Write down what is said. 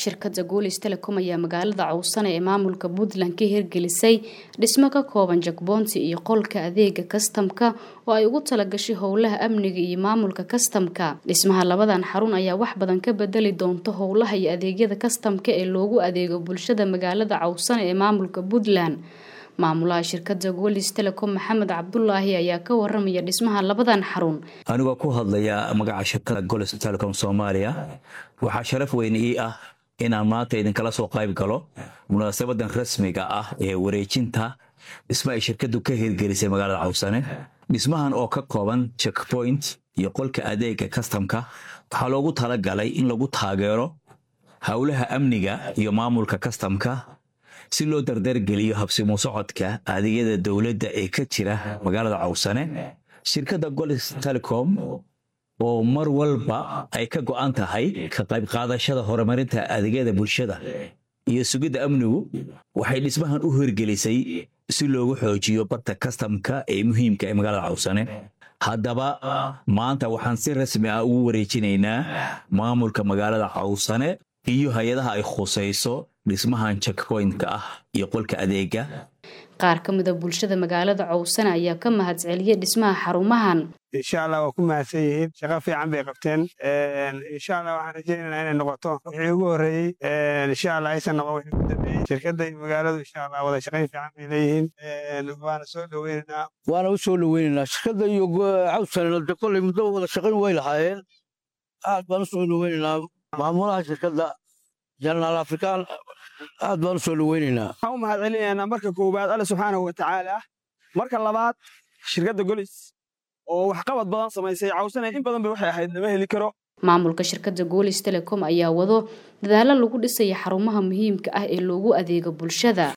shirkadda Golis Telecom ayaa magaalada Cawsane ee maamulka Puntland ka hirgelisay dhismo ka kooban checkpoints iyo qolka adeega kastamka oo ay ugu talagashay howlaha amniga iyo maamulka kastamka. Dhismaha labadan xarun ayaa wax badan ka bedeli doonta howlaha iyo adeegyada kastamka ee loogu adeego bulshada magaalada Cawsane ee maamulka Puntland. maamulaha shirkadda Golis Telecom Maxamed Cabdullaahi ayaa ka waramaya dhismaha labadan xarun. Aniga ku hadlaya magaca shirkadda Golis Telecom Soomaaliya waxa sharaf weyn ii ah inaan maanta idin kala soo qayb galo munaasabadan rasmiga ah ee wareejinta dhismaha shirkaddu ka hirgelisay magaalada Cawsane. Dhismahan oo ka kooban checkpoint iyo qolka adeega kastamka waxa loogu talagalay in lagu taageero howlaha amniga iyo maamulka kastamka si loo dardargeliyo habsimo socodka adeegyada dawladda ee ka jira magaalada Cawsane. Shirkadda Golis Telecom oo mar walba ay ka go'an tahay ka qayb qaadashada horumarinta adeegyada bulshada iyo sugidda amnigu waxay dhismahan u hirgelisay si loogu xoojiyo barta kastamka ee muhiimka ee magaalada Cawsane. Haddaba maanta waxaan si rasmi ah ugu wareejinaynaa maamulka magaalada Cawsane iyo hay'adaha ay khusayso dhismahan checkpoint-ka ah iyo qolka adeega. qaar ka mid ah bulshada magaalada Cawsane ayaa ka mahadceliyay dhismaha xarumahan. insha Allah waa ku mahadsanyihiin shaqo fiican bay qabteen insha Allah waxaan rajaynaynaa inay noqoto wixii ugu horeeyay insha Allah aysan noqon wixii ugu dambeeyay shirkadda iyo magaaladu insha Allah wada shaqayn fiican bay leeyihiin waana soo dhaweynaynaa shirkadda iyo Cawsane dadkooda muddo wada shaqayn way lahaayeen aad baan soo dhaweynaynaa maamulaha shirkadda General African aad baan soo dhaweynaynaa. waxaan u mahadcelinaynaa marka koowaad Alle subxaanahu wa tacaala marka labaad shirkadda Golis oo wax qabad badan samaysay Cawsane in badan bay waxay ahayd lama heli karo. maamulka shirkadda Golis Telecom ayaa wado dadaalo lagu dhisay xarumaha muhiimka ah ee loogu adeego bulshada.